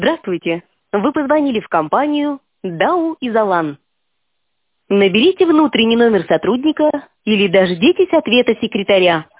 Здравствуйте. Вы позвонили в компанию Дау Изолан. Наберите внутренний номер сотрудника или дождитесь ответа секретаря.